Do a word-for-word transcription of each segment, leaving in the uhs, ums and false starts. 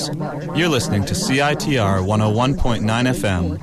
You're listening to C I T R one oh one point nine F M.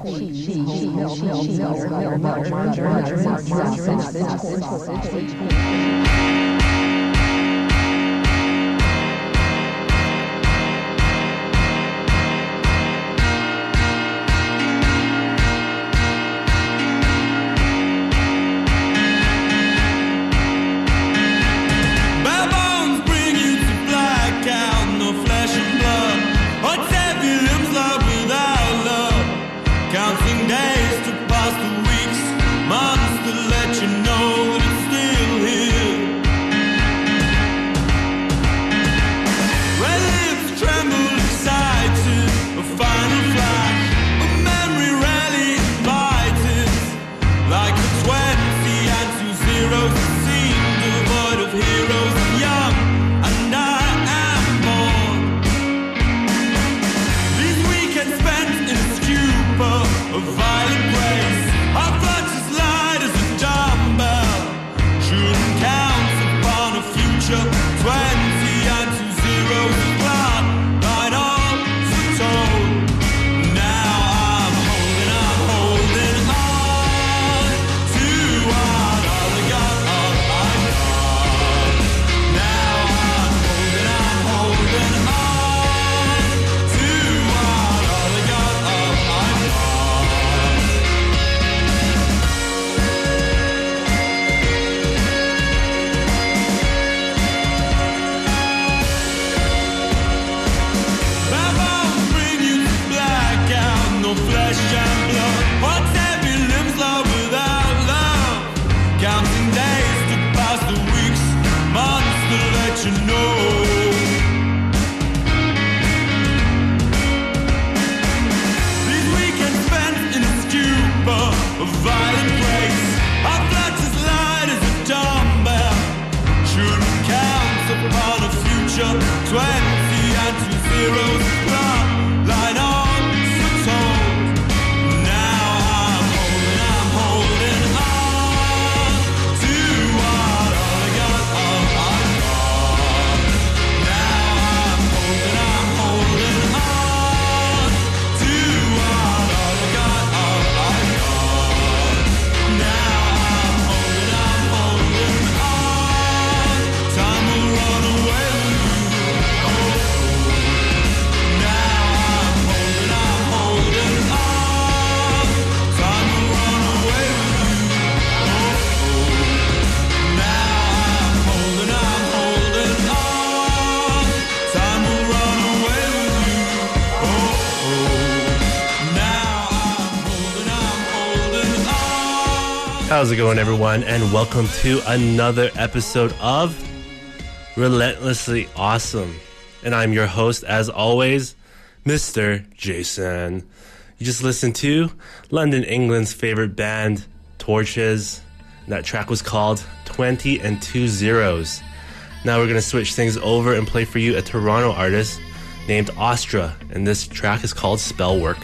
How's it going, everyone? And welcome to another episode of Relentlessly Awesome. And I'm your host, as always, Mister Jason. You just listened to London, England's favorite band, Torches. That track was called twenty and two zeros. Now we're going to switch things over and play for you a Toronto artist named Ostra. And this track is called Spellwork.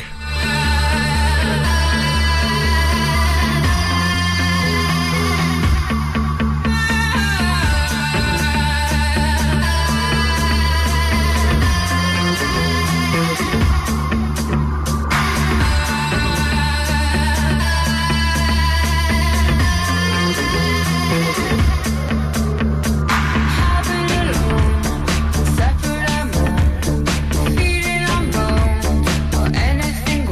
Separate and feeding on bones or anything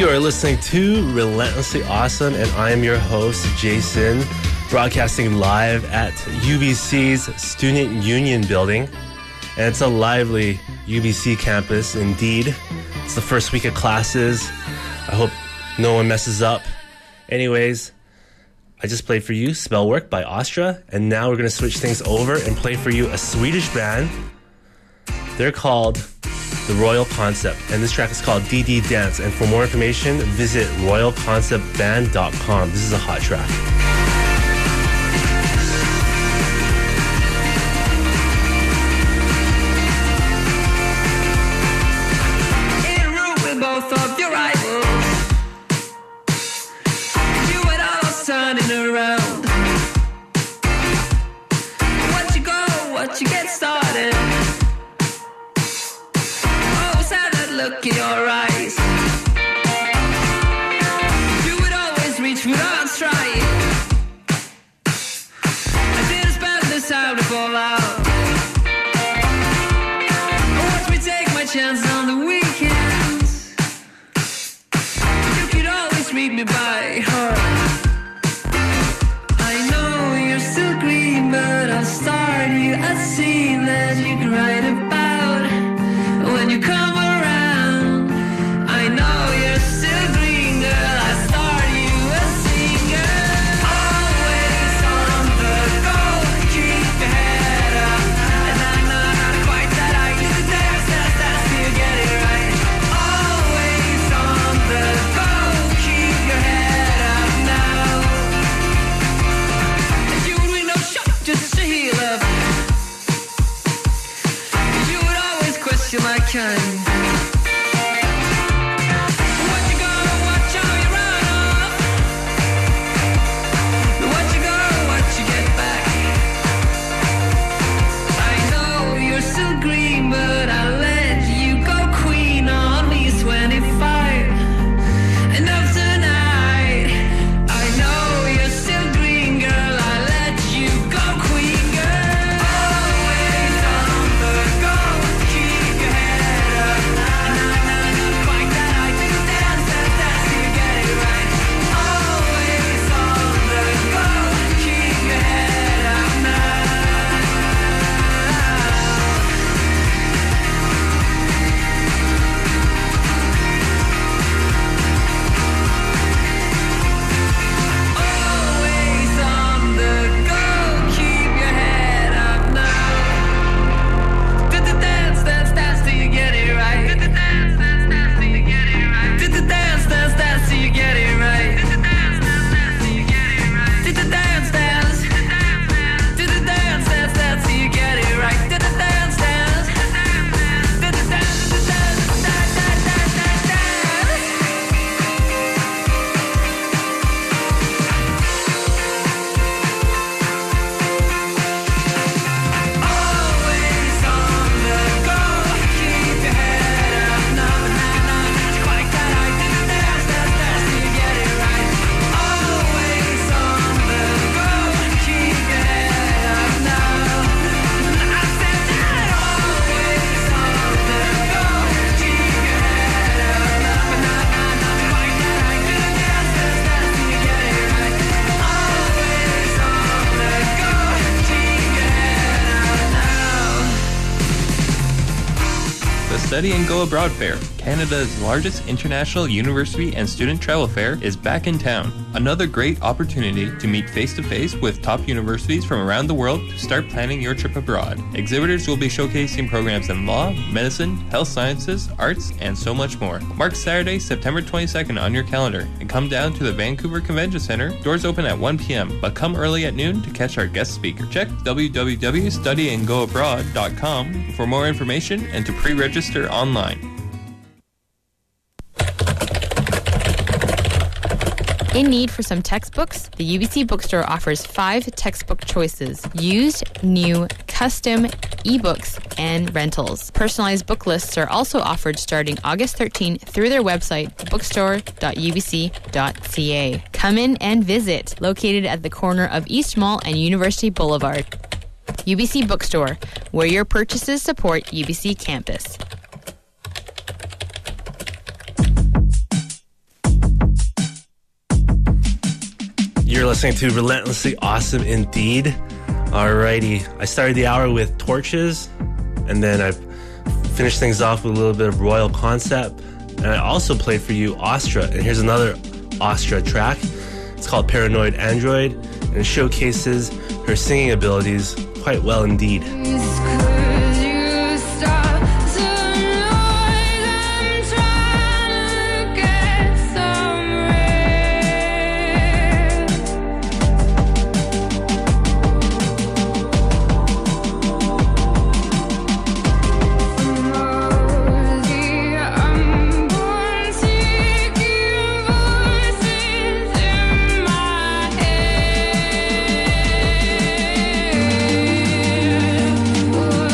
You are listening to Relentlessly Awesome, and I am your host, Jason, broadcasting live at U B C's Student Union Building. And it's a lively U B C campus, indeed. It's the first week of classes. I hope no one messes up. Anyways, I just played for you Spell Work by Astra, and now we're going to switch things over and play for you a Swedish band. They're called The Royal Concept, and this track is called D D Dance. And for more information, visit royal concept band dot com. This is a hot track. In a room with both of your rivals, you and all turning around. Once you go, once you get started, look in your eyes. You would always reach for arms trying. I didn't spend this time to fall out. Once we take my chance on the weekends, you could always read me by heart. I know you're still green, but I'll start you a scene that you can write about when you come around. My kind. What you gonna watch how you run off? What you gonna watch you get back? I know you're still green, but I'll let you go queen on me twenty-five. Enough tonight. I know you're still green, girl. I'll let you go queen, girl. Always on the go. Study and Go Abroad Fair, Canada's largest international university and student travel fair, is back in town. Another great opportunity to meet face-to-face with top universities from around the world to start planning your trip abroad. Exhibitors will be showcasing programs in law, medicine, health sciences, arts, and so much more. Mark Saturday, September twenty-second on your calendar and come down to the Vancouver Convention Center. Doors open at one p.m., but come early at noon to catch our guest speaker. Check w w w dot study and go abroad dot com for more information and to pre-register online. In need for some textbooks? The U B C Bookstore offers five textbook choices: used, new, custom, ebooks, and rentals. Personalized book lists are also offered starting August thirteenth through their website, bookstore dot u b c dot c a. Come in and visit, located at the corner of East Mall and University Boulevard. U B C Bookstore, where your purchases support U B C campus. You're listening to Relentlessly Awesome Indeed. Alrighty, I started the hour with Torches, and then I finished things off with a little bit of Royal Concept, and I also played for you Astra, and here's another Astra track. It's called Paranoid Android, and it showcases her singing abilities quite well indeed. Would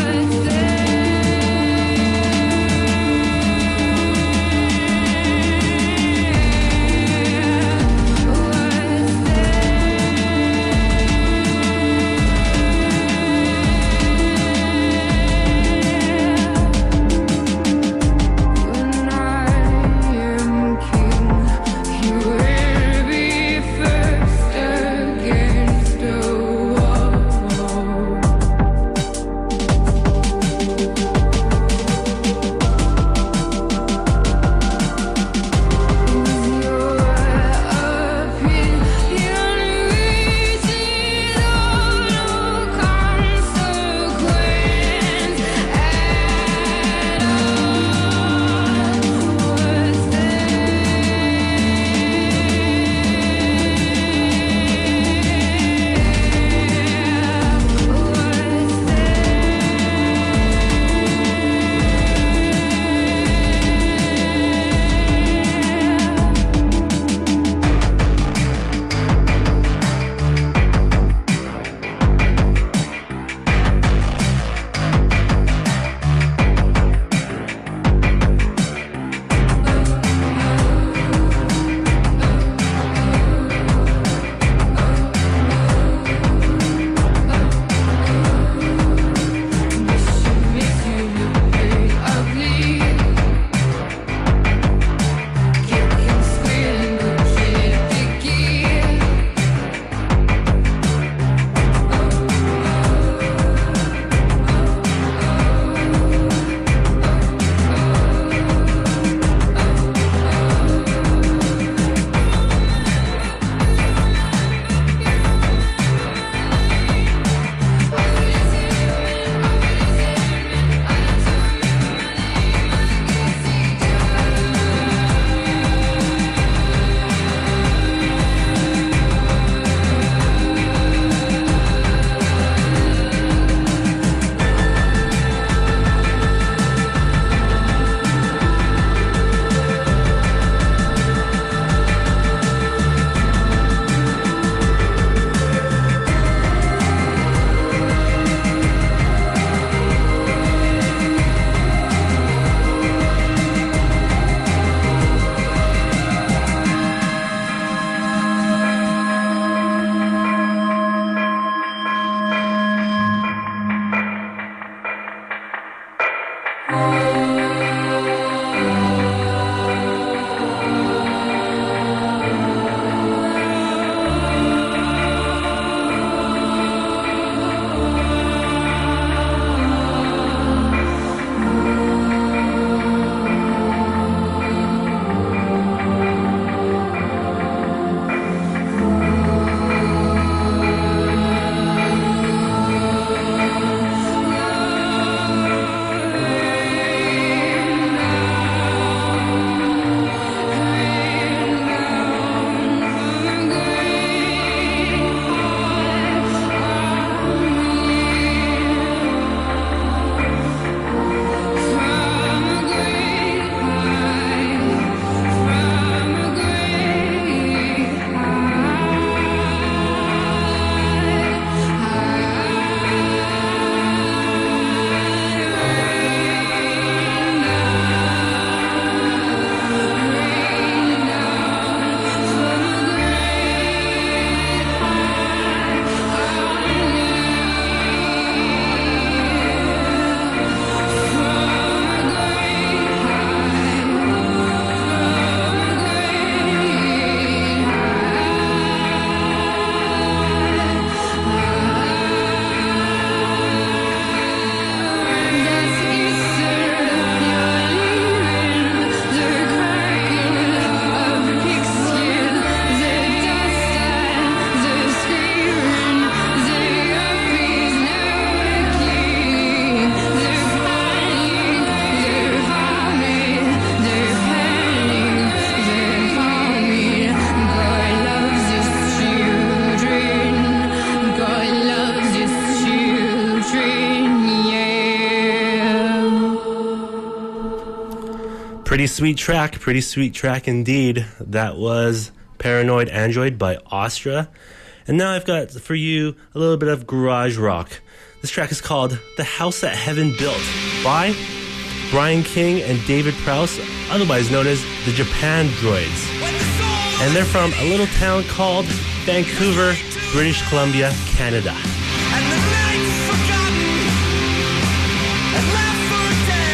Pretty sweet track, pretty sweet track indeed. That was Paranoid Android by Astra. And now I've got for you a little bit of garage rock. This track is called The House That Heaven Built by Brian King and David Prowse, otherwise known as the Japan Droids. And they're from a little town called Vancouver, British Columbia, Canada. And the night's forgotten and left for dead.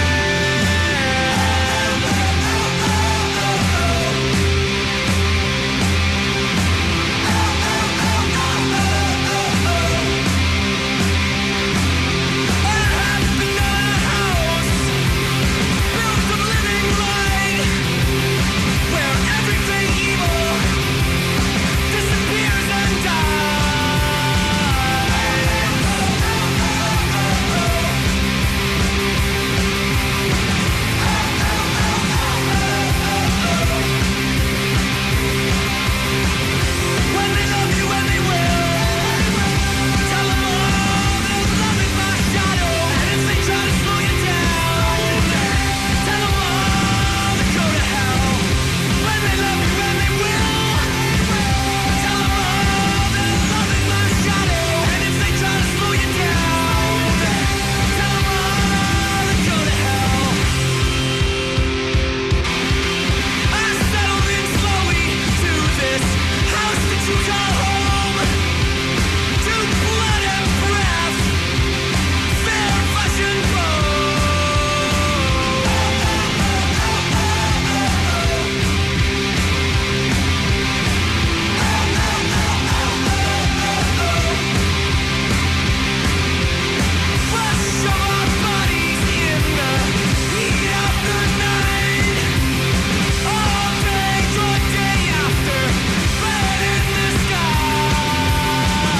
What happened to a house built of living light, where everything evil disappears and dies? When they love you, when they will, tell them all they're loving my shadow. And if they try to slow you down, tell them all to go to hell. When they love you, when they will, tell them all they're loving my shadow. And if they try to slow you down, tell them all to go to hell. I settled in slowly to this house that you call home, to blood and breath, fair flesh and flesh of our bodies in the heat of the night, all day, drug day after, red in the sky.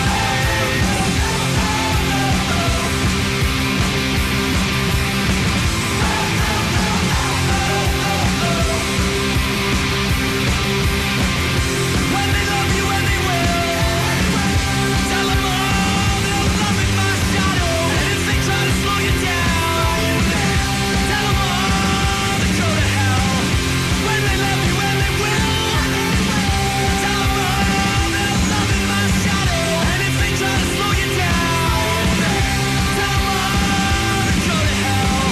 When they love you, when they will, tell them all they're loving my shadow. And if they try to slow you down, tell them all to go to hell. When they love you, when they will, tell them all they're loving my shadow. And if they try to slow you down, tell them all to go to hell.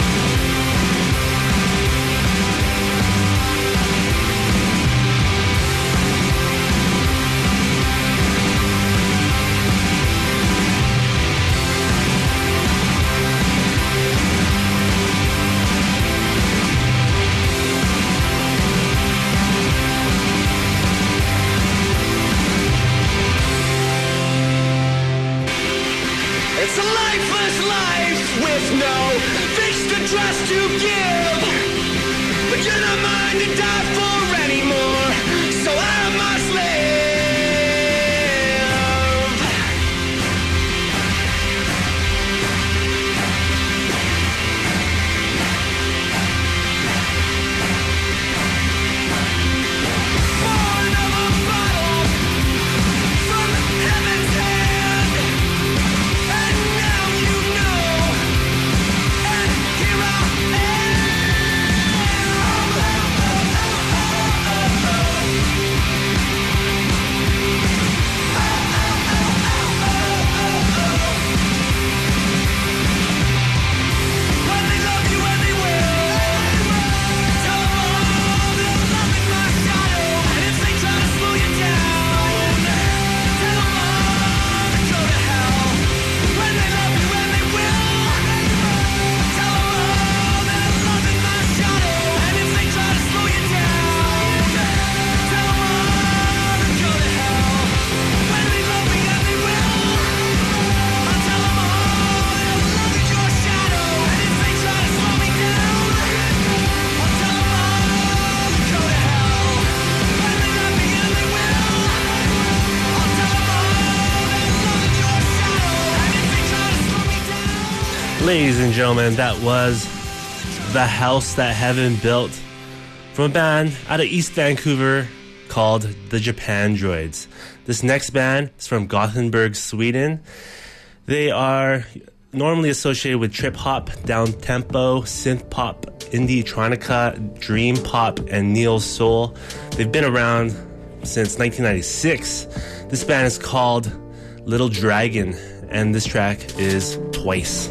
It's a lifeless life with no fixed address to give. But you're not mine to die for anymore, so I must live. Born of a bottle from heaven's hand, and now you know, and here I When they love you, when they will, tell them all they're loving my shadow. And if they try to slow you down, tell them all to go to hell. When they love you, when they will, tell them all they're loving my shadow. And if they try to slow you down, tell them all to go to hell. When they love me, and they will, I'll tell them all they're loving your shadow. And if they try to slow me down, I'll tell them all to go to hell. When they love me, and they will, I'll tell them all they're loving your shadow. And if they try to slow me down. Ladies and gentlemen, that was The House That Heaven Built from a band out of East Vancouver called the Japan Droids. This next band is from Gothenburg, Sweden. They are normally associated with trip hop, down tempo, synth pop, indie electronica, dream pop, and neo soul. They've been around since nineteen ninety-six. This band is called Little Dragon, and this track is Twice.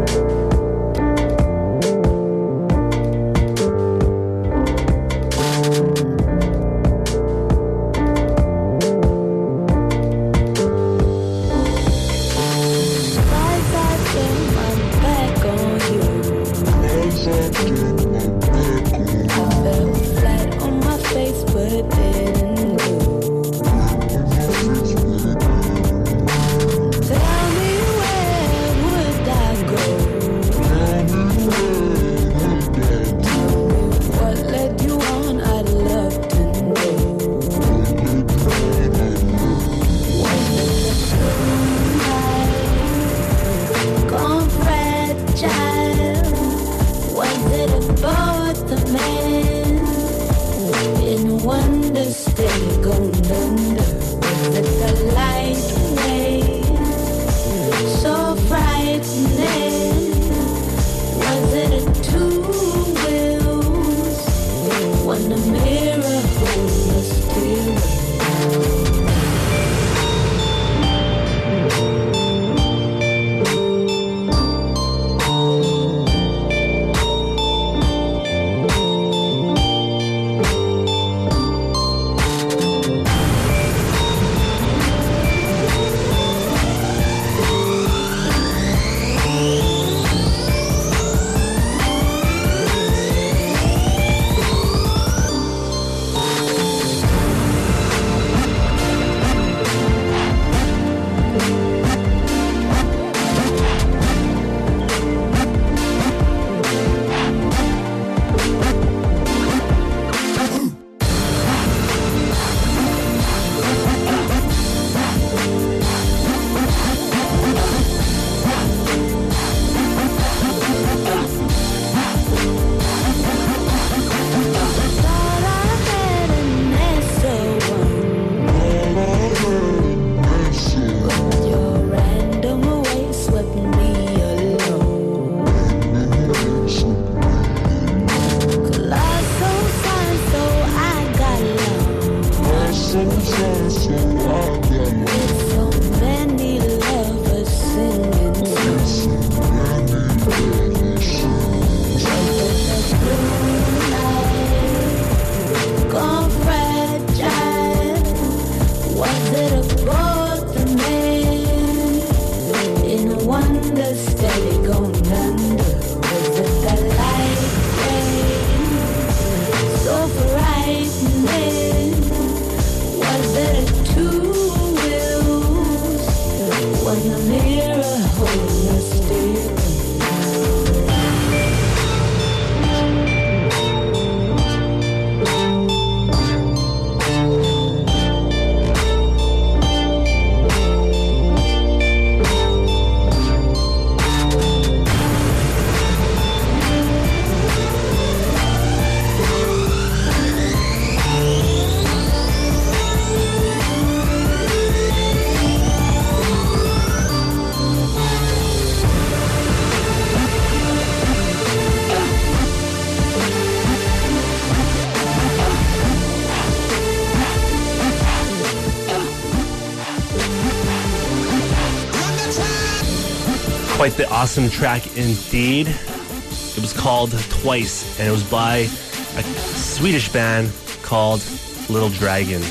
Quite the awesome track indeed. It was called Twice, and it was by a Swedish band called Little Dragon.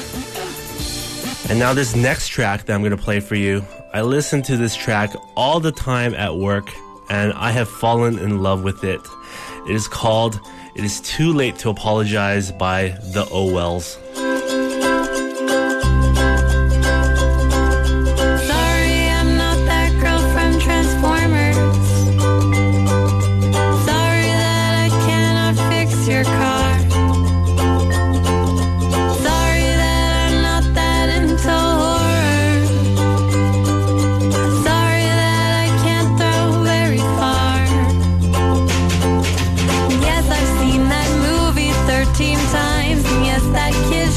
And now this next track that I'm going to play for you, I listen to this track all the time at work, and I have fallen in love with it. It is called It Is Too Late to Apologize by the Owells. Times, and yes, that kid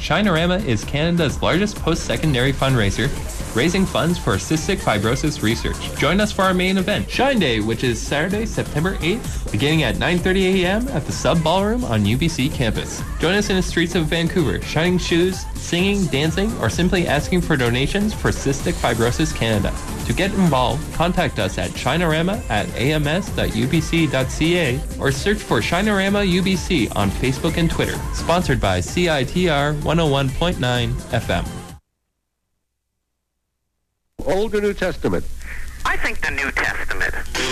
Shinorama is Canada's largest post-secondary fundraiser, raising funds for cystic fibrosis research. Join us for our main event, Shine Day, which is Saturday, September eighth, beginning at nine thirty a.m. at the Sub Ballroom on U B C campus. Join us in the streets of Vancouver, shining shoes, singing, dancing, or simply asking for donations for Cystic Fibrosis Canada. To get involved, contact us at shinorama at a m s dot u b c dot c a or search for Shinorama U B C on Facebook and Twitter. Sponsored by C I T R one oh one point nine F M. Old or New Testament? I think the New Testament.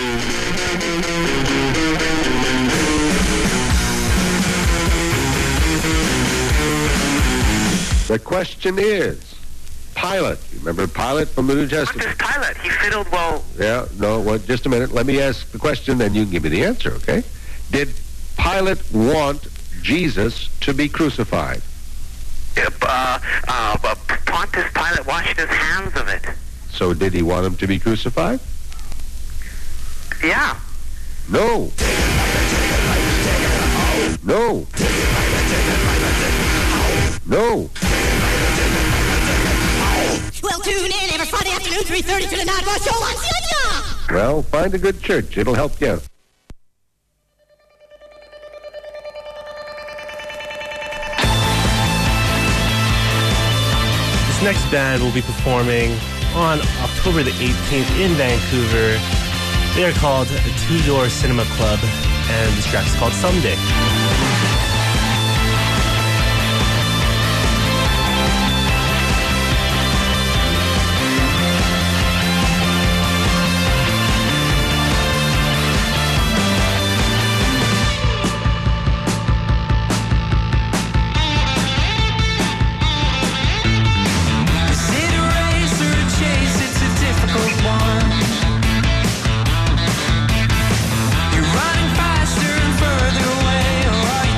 The question is, Pilate. You remember Pilate from the New What Testament? does Pilate? He fiddled well. Yeah, no, well, just a minute. Let me ask the question, then you can give me the answer, okay? Did Pilate want Jesus to be crucified? Uh, uh, but Pontius Pilate washed his hands of it. So did he want him to be crucified? Yeah. No. No. No. Well, tune in every Friday afternoon, three thirty to the Nightwatch Show on C I T R. Well, find a good church. It'll help you out. This next band will be performing on October the eighteenth in Vancouver. They are called Two Door Cinema Club, and this track is called Someday. Is it a race or a chase? It's a difficult one. You're running faster and further away, or are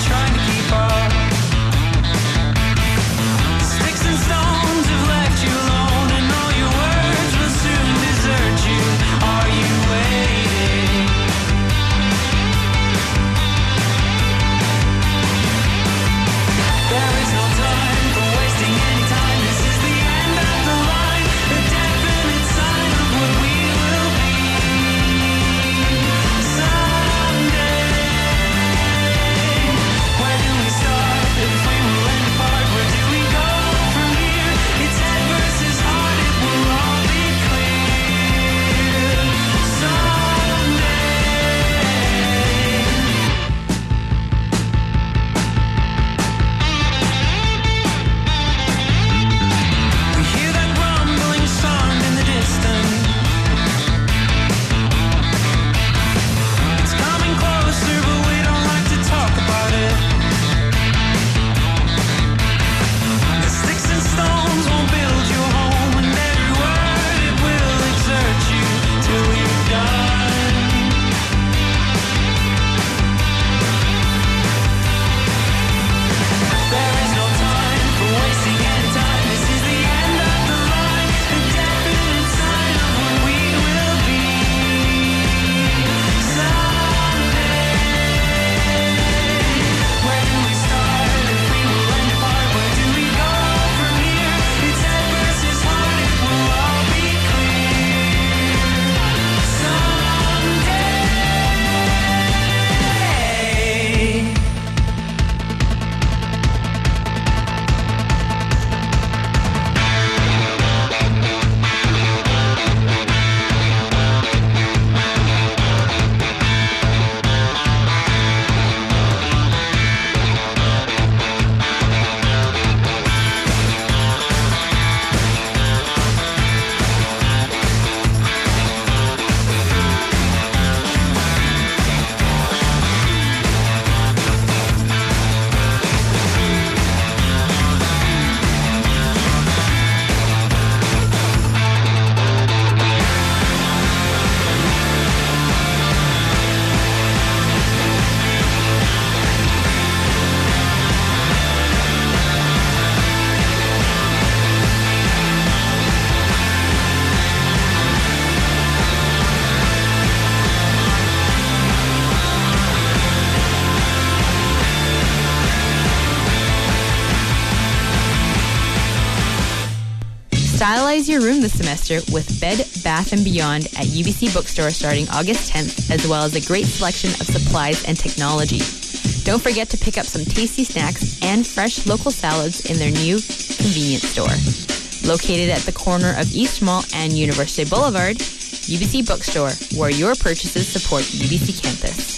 Stylize your room this semester with Bed, Bath and Beyond at U B C Bookstore starting August tenth, as well as a great selection of supplies and technology. Don't forget to pick up some tasty snacks and fresh local salads in their new convenience store. Located at the corner of East Mall and University Boulevard, U B C Bookstore, where your purchases support U B C campus.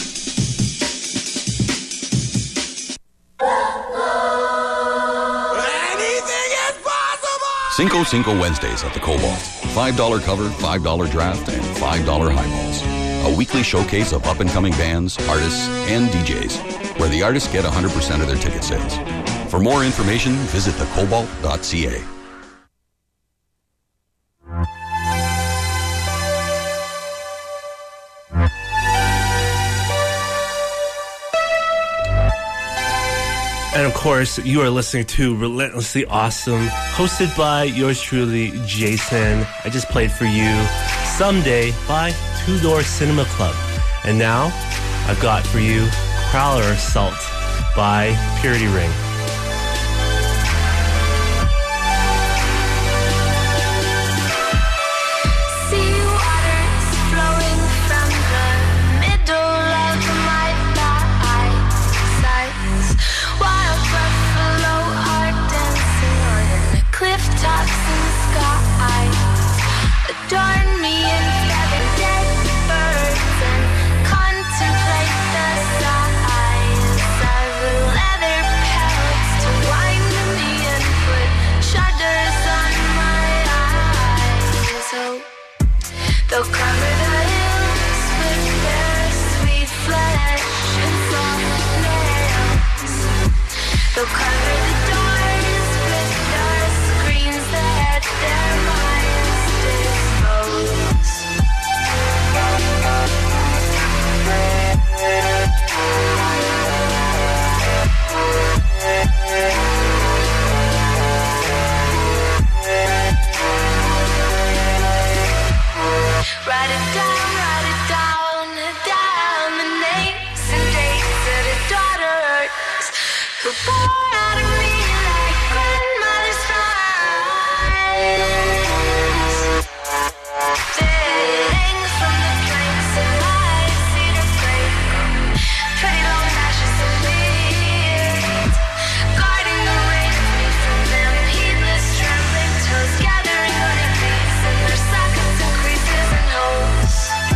Cinco Cinco Wednesdays at the Cobalt. five dollar cover, five dollar draft, and five dollar highballs. A weekly showcase of up-and-coming bands, artists, and D Js, where the artists get one hundred percent of their ticket sales. For more information, visit the cobalt dot c a. And of course, you are listening to Relentlessly Awesome, hosted by yours truly, Jason. I just played for you Someday by Two Door Cinema Club. And now, I've got for you Prowler Assault by Purity Ring. Adorn me in feathered dead birds and contemplate the size of leather pellets to wind me and put shudders on my eyes. Oh, they'll cover the hills with their sweet flesh and soft nails. They'll cover the doors with their screens that their minds dispose. Write it down, write it down, down the names and dates of the daughters who pour out of me like grandmother's fires. They hang from the planks in my cedar grate, pretty long lashes of beard, guarding the rain of me from them heedless trembling toes, gathering honeybees in their sockets and creases and holes.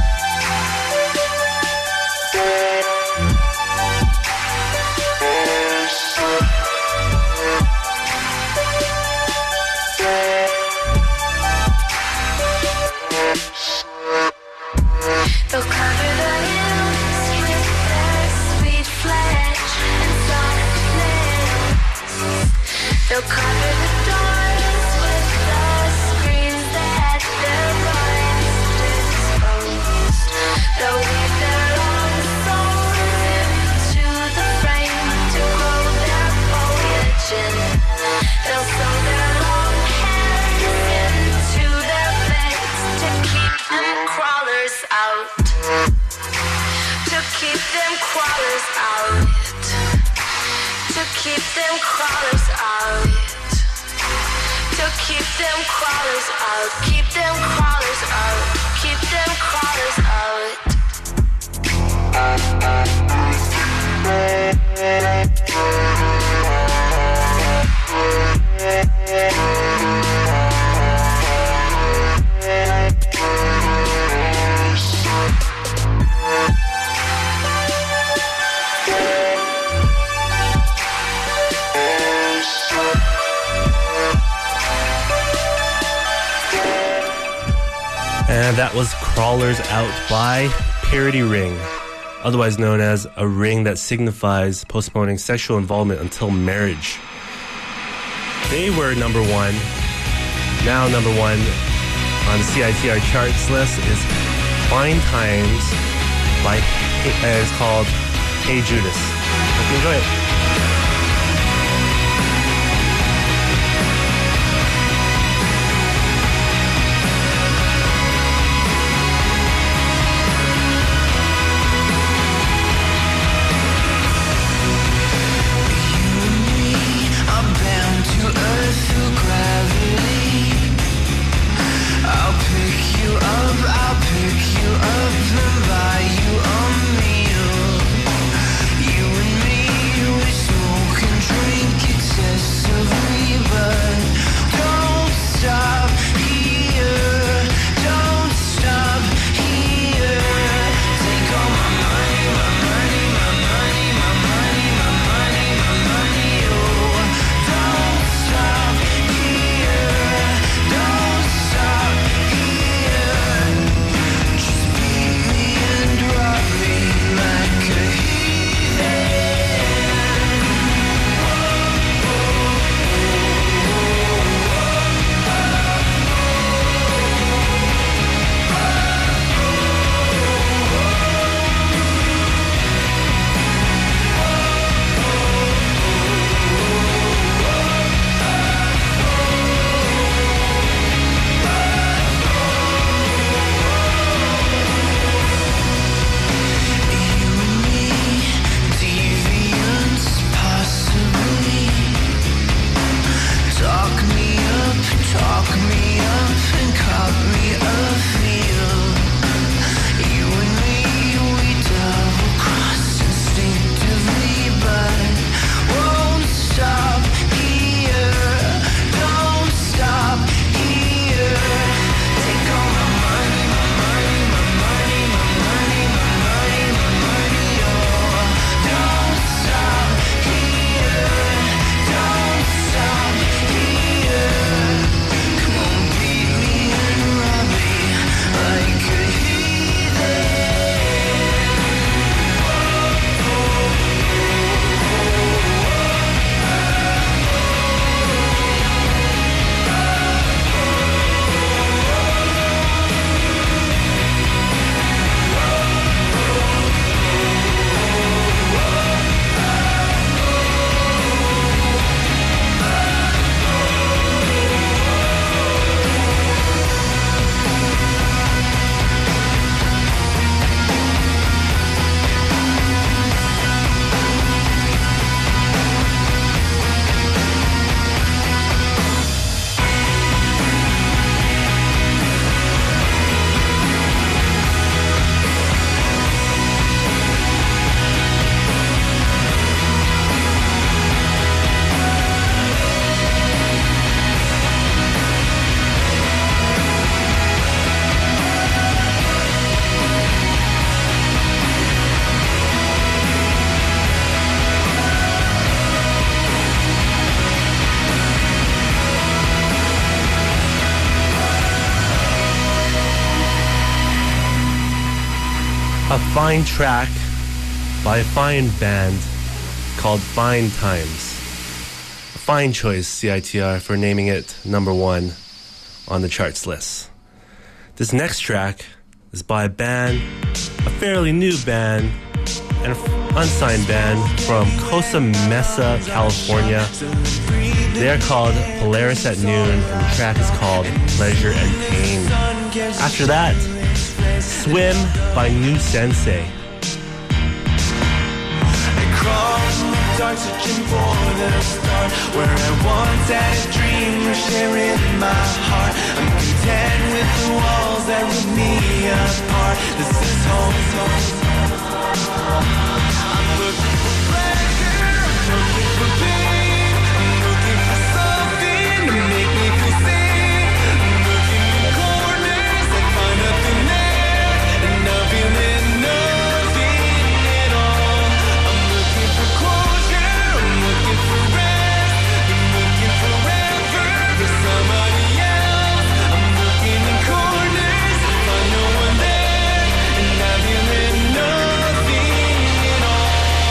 They'll cover the hills with their sweet flesh and soft nails. They'll cover the doors with the screens that their minds disposed. They'll weave their long souls into the frame to grow their foliage in. They'll sew their long hairs into their beds to keep them crawlers out. To keep them crawlers out. To keep them crawlers out. To keep them crawlers out. Keep them crawlers out. Keep them crawlers out. And that was Crawlers Out by Purity Ring, otherwise known as a ring that signifies postponing sexual involvement until marriage. They were number one. Now number one on the C I T R charts list is Fine Times by, uh, it's called Hey Judas. Hope you enjoy it. I'm bound to earth through gravity. fine track by a fine band called Fine Times. A fine choice, C I T R, for naming it number one on the charts list. This next track is by a band, a fairly new band, and an unsigned band from Costa Mesa, California. They are called Polaris at Noon, and the track is called Pleasure and Pain. After that, Swim by New Sensei. Dark, searching for the start where I once had a dream of sharing my heart. I'm content with the walls that rip me apart. This is home. I'm looking for pleasure, I'm looking for pain, I'm looking for something to make me feel safe. I'm looking in corners, I find nothing there, and I'm feeling nothing at all. I'm looking for closure, I'm looking for rest, I'm looking forever for somebody else. I'm looking in corners, I find no one there, and I'm feeling nothing at all.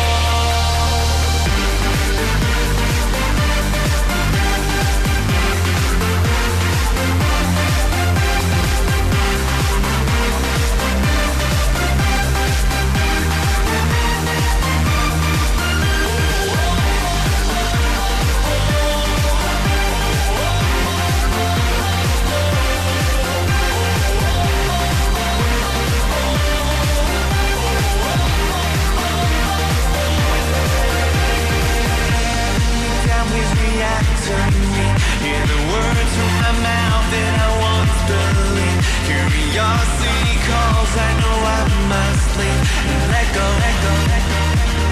Please react to me. Hear the words from my mouth that I once believed. Curiosity calls, I know I must leave. And let go, let go, let go.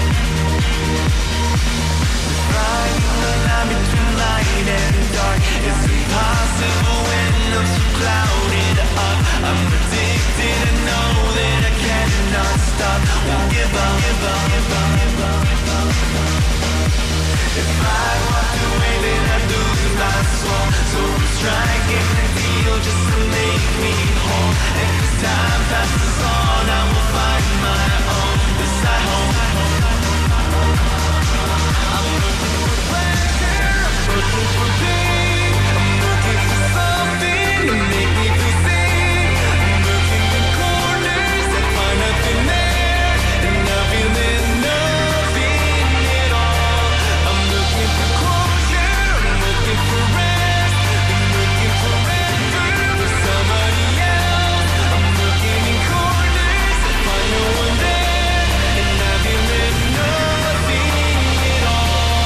Finding the line between light and dark is impossible when I'm so clouded up. I'm addicted, I know that I cannot stop. Won't give up, give up, give up, give up, give up, give up. If I walk away, then I lose my soul. So I'm striking a deal just to make me whole. And as time passes on, I will find my own. This I hope. I'm looking for pleasure, I'm looking for pain, I'm looking for something to make me feel safe. I'm looking in corners, I find nothing there, and I'm feeling nothing at all. I'm looking for closure, I'm looking for rest, I'm looking forever for somebody else. I'm looking in corners, I find no one there, and I'm feeling nothing at all.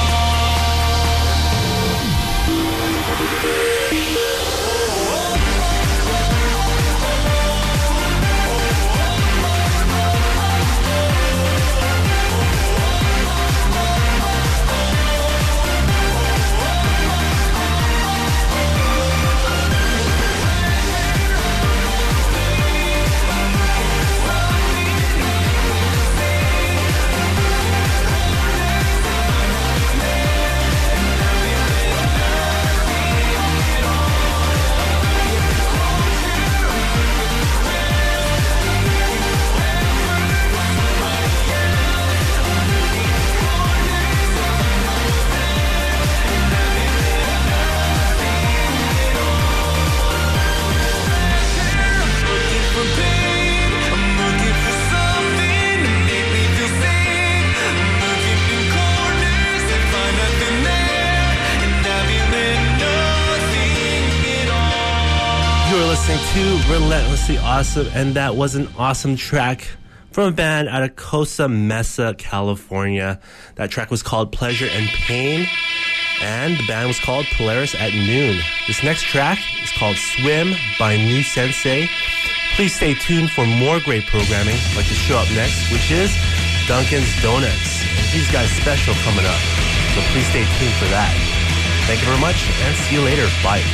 You're listening to Relentlessly Awesome, and that was an awesome track from a band out of Costa Mesa, California. That track was called Pleasure and Pain, and the band was called Polaris at Noon. This next track is called Swim by New Sensei. Please stay tuned for more great programming like the show up next, which is Dunkin's Donuts. And these guys special coming up, so please stay tuned for that. Thank you very much, and see you later. Bye.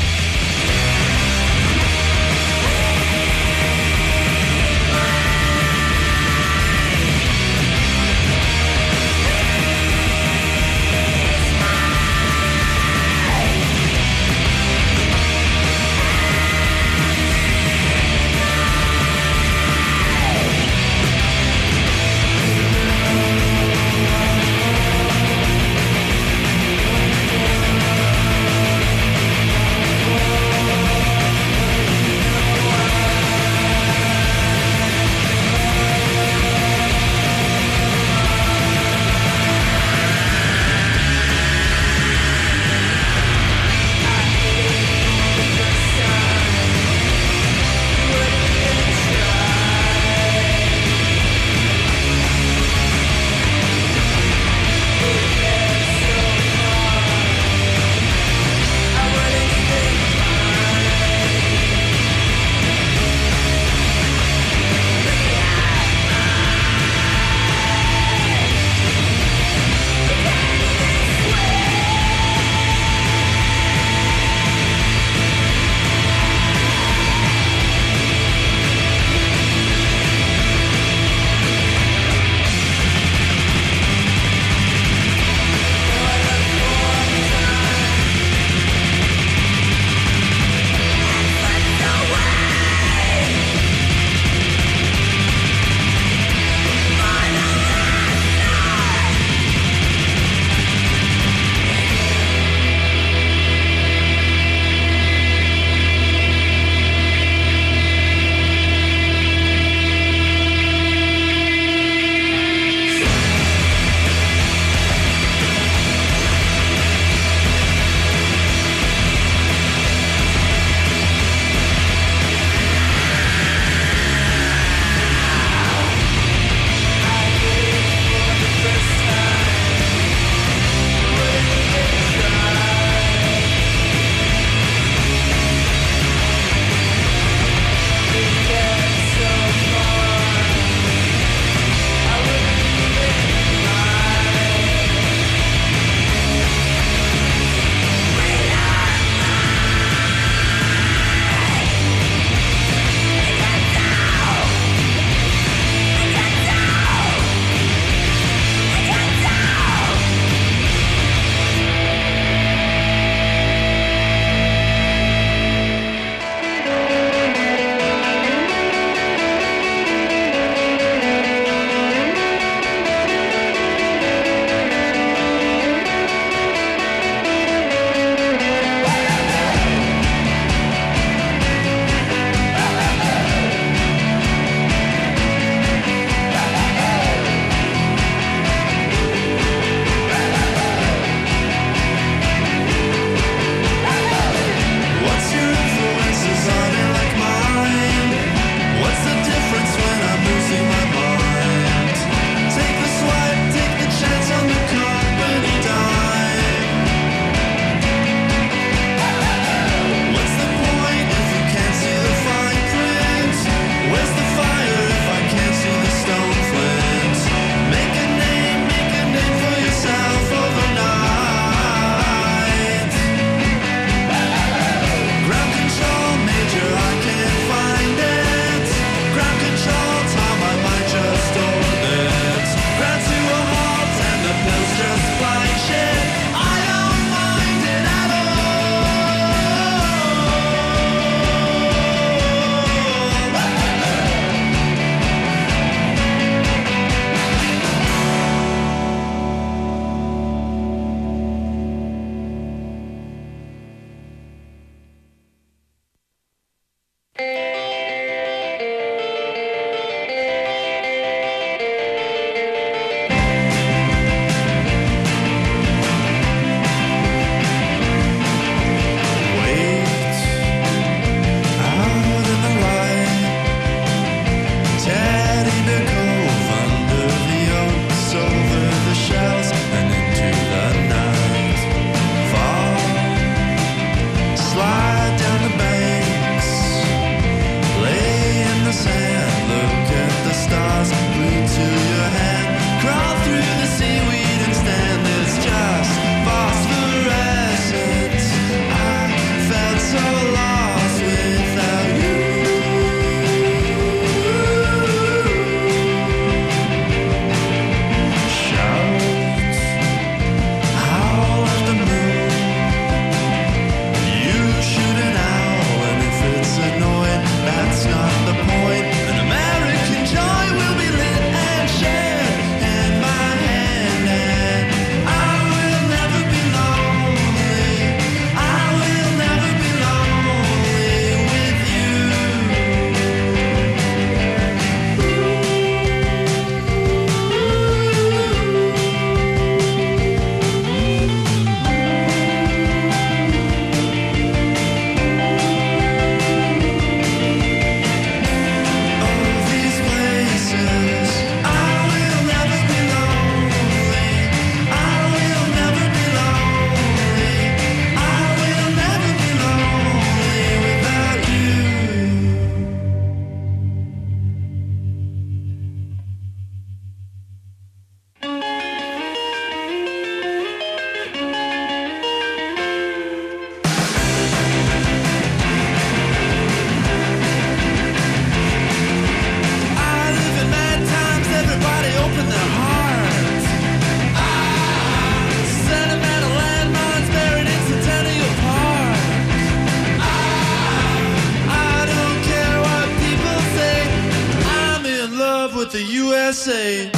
S A.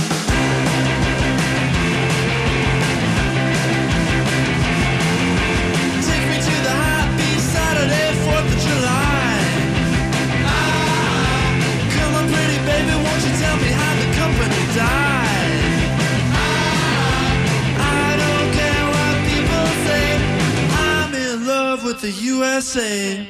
Take me to the hot beach Saturday, fourth of July. Ah, come on, pretty baby, won't you tell me how the company died? Ah, I don't care what people say, I'm in love with the U S A.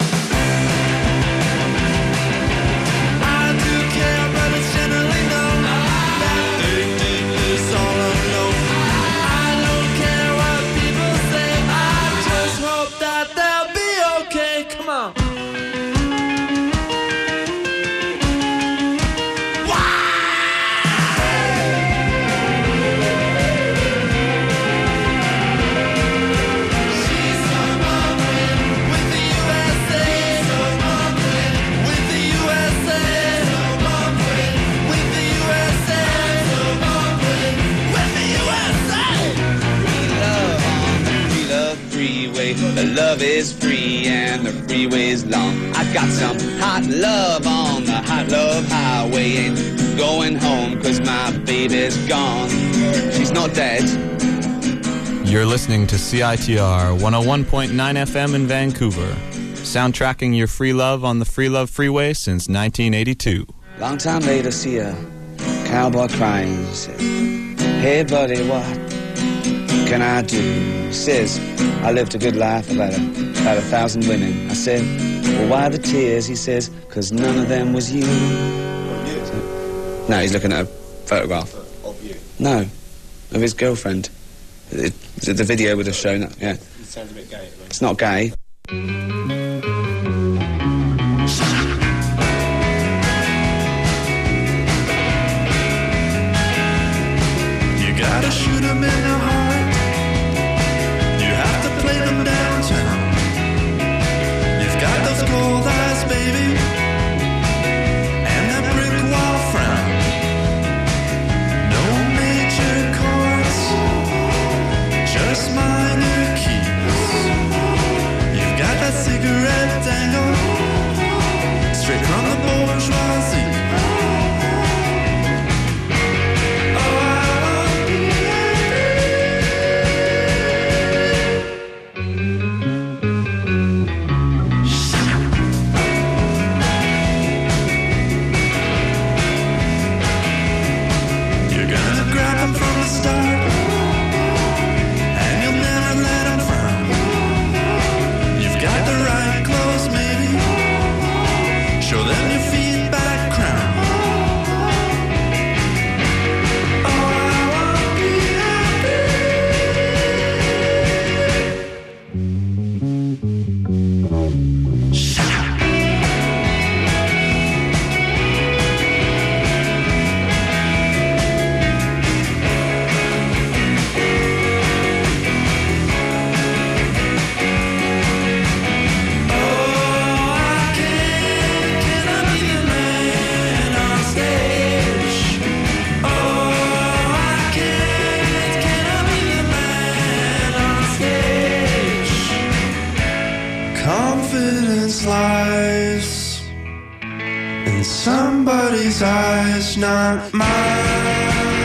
The love is free and the freeway's long. I got some hot love on the hot love highway. Ain't going home cause my baby's gone. She's not dead. You're listening to C I T R one oh one point nine F M in Vancouver, soundtracking your free love on the Free Love Freeway since nineteen eighty-two. Long time later, see a cowboy crying. He said, hey buddy, what can I do? He says, I lived a good life, about a, about a thousand women. I said, well, why the tears? He says, because none of them was you. So, no, he's looking at a photograph. Of you? No, of his girlfriend. It, it, the video would have shown that, yeah. It sounds a bit gay. Right? It's not gay. You gotta shoot 'em in the heart. Play them downtown. You've got those cold eyes, baby, and that brick wall frown. No major chords, just minor keys. You've got that cigarette dangle straight from the bourgeoisie. Lies in somebody's eyes, not mine.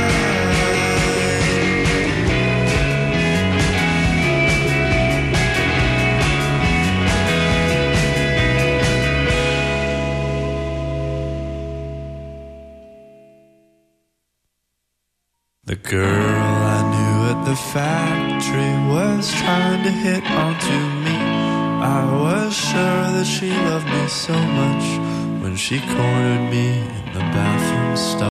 The girl I knew at the factory was trying to hit onto me. I was sure that she loved me so much when she cornered me in the bathroom stall.